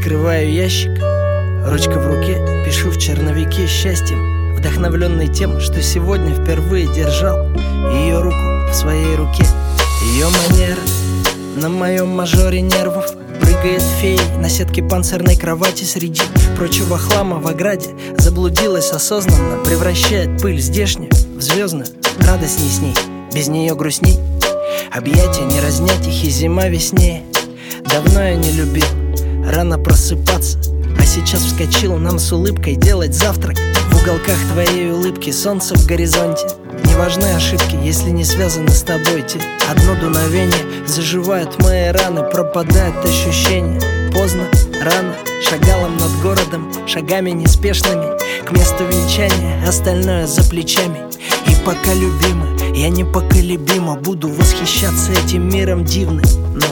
Открываю ящик, ручка в руке, пишу в черновике счастьем, вдохновленный тем, что сегодня впервые держал ее руку в своей руке. Ее манера на моем мажоре нервов прыгает феей на сетке панцирной кровати среди прочего хлама в ограде. Заблудилась осознанно, превращает пыль здешнюю в звездную. Радостней с ней, без нее грустней. Объятия не разнять их, и зима веснее. Давно я не любил рано просыпаться, а сейчас вскочил нам с улыбкой делать завтрак. В уголках твоей улыбки солнце в горизонте. Не важны ошибки, если не связаны с тобой те. Одно дуновение, заживают мои раны, пропадает ощущение. Поздно, рано, шагалом над городом, шагами неспешными к месту венчания, остальное за плечами. И пока любимый, я непоколебимо буду восхищаться этим миром дивным. Но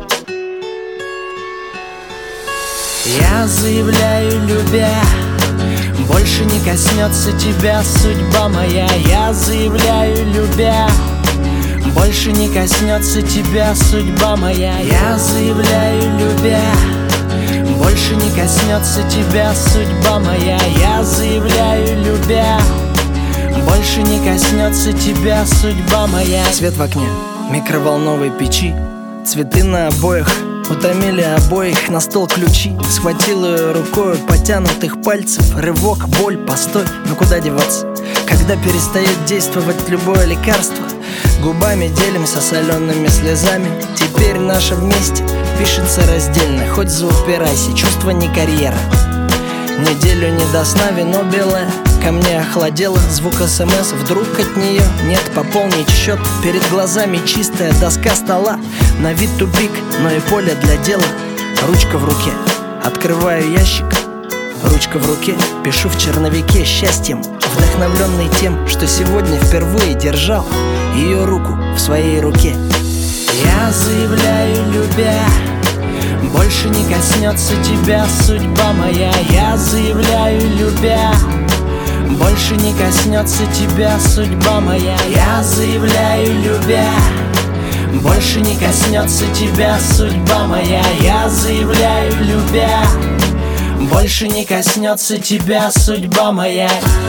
я заявляю, любя, больше не коснется тебя судьба моя. Я заявляю, любя, больше не коснется тебя судьба моя. Я заявляю, любя, больше не коснется тебя судьба моя. Я заявляю, любя, больше не коснется тебя судьба моя. Свет в окне микроволновой печи, цветы на обоях утомили обоих, на стол ключи. Схватил ее рукою потянутых пальцев. Рывок, боль, постой, ну куда деваться, когда перестает действовать любое лекарство? Губами делимся солеными слезами. Теперь наше вместе пишется раздельно. Хоть заупирайся, чувство не карьера. Неделю не до сна, вино белое ко мне охладело. Звук СМС, вдруг от нее нет. Пополнить счет, перед глазами чистая доска стола. На вид тупик, но и поле для дела. Ручка в руке, открываю ящик, ручка в руке, пишу в черновике счастьем, вдохновленный тем, что сегодня впервые держал ее руку в своей руке. Я заявляю, любя, больше не коснется тебя судьба моя. Я заявляю, любя, больше не коснется тебя судьба моя. Я заявляю, любя, больше не коснется тебя судьба моя. Я заявляю, любя, больше не коснется тебя судьба моя.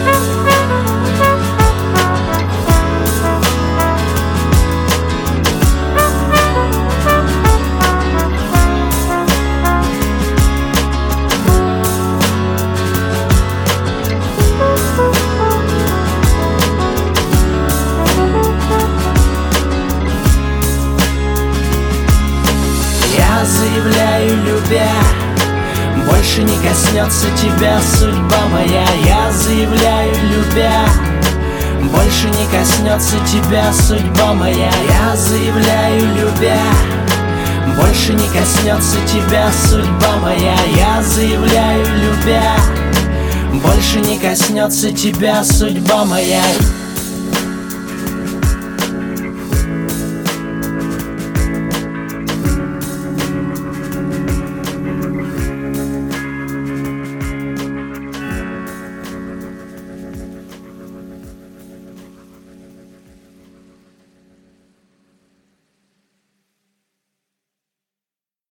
Я заявляю, любя, больше не коснется тебя судьба моя. Я заявляю, любя, больше не коснется тебя судьба моя. Я заявляю, любя, больше не коснется тебя судьба моя. Я заявляю, любя, больше не коснется тебя судьба моя.